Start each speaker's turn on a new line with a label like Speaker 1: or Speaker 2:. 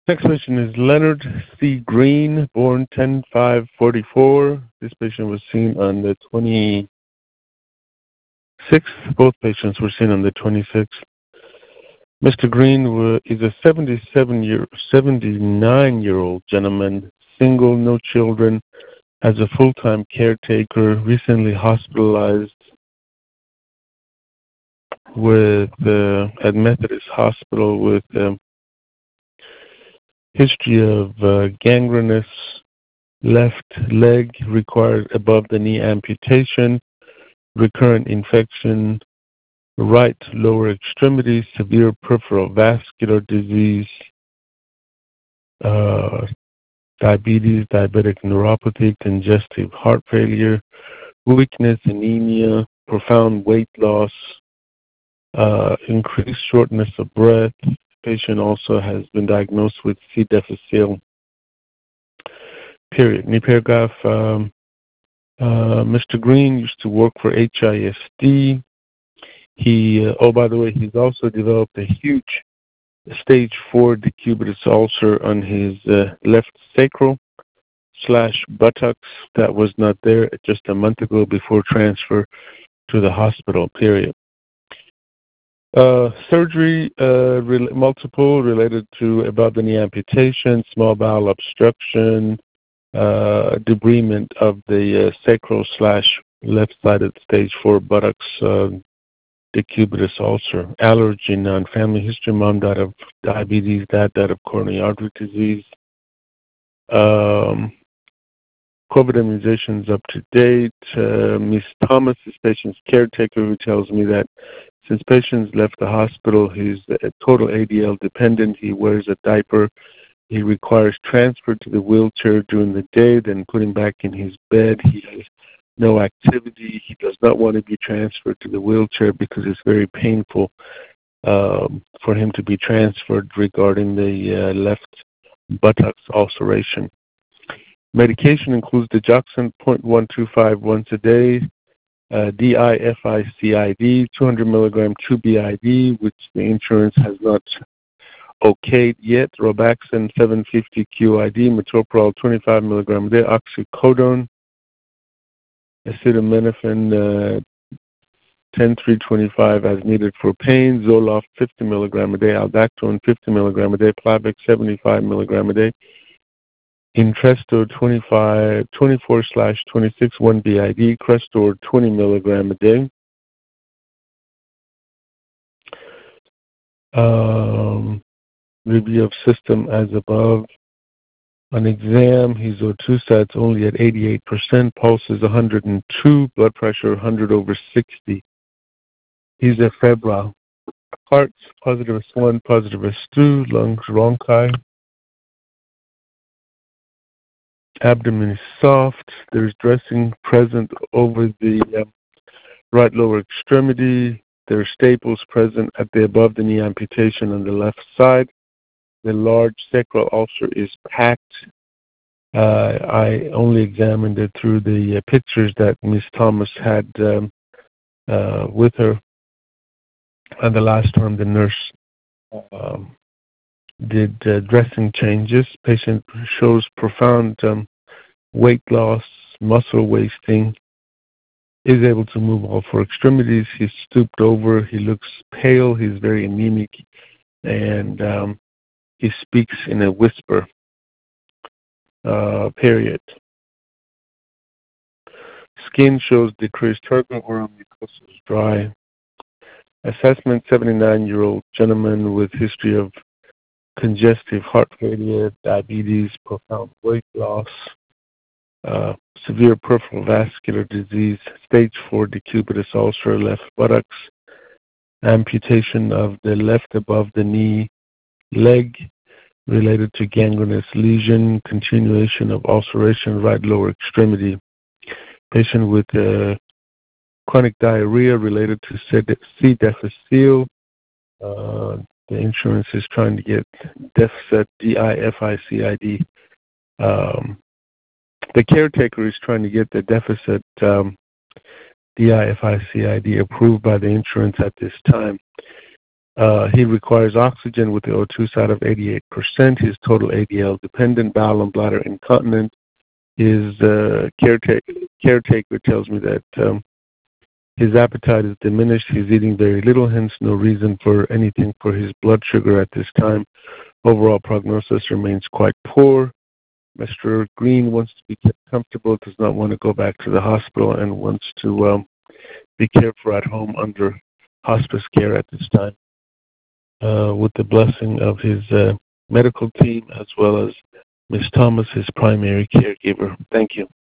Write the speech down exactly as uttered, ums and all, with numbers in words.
Speaker 1: Next patient is Leonard C. Green, born ten five forty-four. This patient was seen on the twenty-sixth. Both patients were seen on the twenty-sixth. Mister Green is a seventy-seven year, seventy-nine-year-old gentleman, single, no children, has a full-time caretaker, recently hospitalized with uh, at Methodist Hospital with um, history of uh, gangrenous left leg, required above-the-knee amputation, recurrent infection, right lower extremity, severe peripheral vascular disease, uh, diabetes, diabetic neuropathy, congestive heart failure, weakness, anemia, profound weight loss, uh, increased shortness of breath. The patient also has been diagnosed with C. difficile. Period. New paragraph. Um, uh, Mister Green used to work for H I S D. He, uh, oh, by the way, he's also developed a huge stage four decubitus ulcer on his uh, left sacral slash buttocks that was not there just a month ago before transfer to the hospital, period. Uh, surgery, uh, re- multiple related to above-the-knee amputation, small bowel obstruction, uh, debridement of the uh, sacral slash left-sided stage four buttocks uh, decubitus ulcer, allergy, non-family history, mom died of diabetes, dad died of coronary artery disease. Um, COVID immunizations up to date. Uh, Miz Thomas is patient's caretaker, who tells me that since patients left the hospital, he's a total A D L dependent. He wears a diaper. He requires transfer to the wheelchair during the day, then put him back in his bed. He has no activity. He does not want to be transferred to the wheelchair because it's very painful um, for him to be transferred regarding the uh, left buttocks ulceration. Medication includes digoxin zero point one two five once a day, uh, D I F I C I D, two hundred milligram Q B I D, which the insurance has not okayed yet, Robaxin seven fifty Q I D, metoprolol twenty-five milligram a day, oxycodone, acetaminophen uh, ten three twenty-five as needed for pain, Zoloft fifty milligram a day, aldactone fifty milligram a day, Plavix seventy-five milligram a day, Entresto twenty-five, twenty-four slash twenty-six one B I D, Crestor twenty milligram a day. Um, review of system as above. On exam, his O two sats only at eighty-eight percent, pulse is one hundred two, blood pressure one hundred over sixty. He's a febrile. Hearts, positive as one, positive as two, lungs, bronchi. Abdomen is soft. There's dressing present over the uh, right lower extremity. There are staples present at the above the knee amputation on the left side. The large sacral ulcer is packed. Uh, I only examined it through the uh, pictures that Miz Thomas had um, uh, with her. And the last time the nurse um, did uh, dressing changes. Patient shows profound um, weight loss, muscle wasting, is able to move all four extremities. He's stooped over. He looks pale. He's very anemic. And um, he speaks in a whisper, uh, period. Skin shows decreased turbulent oral mucosa is dry. Assessment, seventy-nine-year-old gentleman with history of congestive heart failure, diabetes, profound weight loss, uh, severe peripheral vascular disease, stage four decubitus ulcer, left buttocks, amputation of the left above the knee leg related to gangrenous lesion, continuation of ulceration, right lower extremity. Patient with uh, chronic diarrhea related to C. difficile. Uh, the insurance is trying to get deficit, D I F I C I D. Um, the caretaker is trying to get the deficit um, D I F I C I D approved by the insurance at this time. Uh, he requires oxygen with the O two side of eighty-eight percent. He's total A D L dependent, bowel and bladder incontinent. His uh, caretaker, caretaker tells me that um, his appetite is diminished. He's eating very little, hence no reason for anything for his blood sugar at this time. Overall prognosis remains quite poor. Mister Green wants to be kept comfortable, does not want to go back to the hospital, and wants to um, be cared for at home under hospice care at this time, uh, with the blessing of his uh, medical team as well as Miz Thomas, his primary caregiver. Thank you.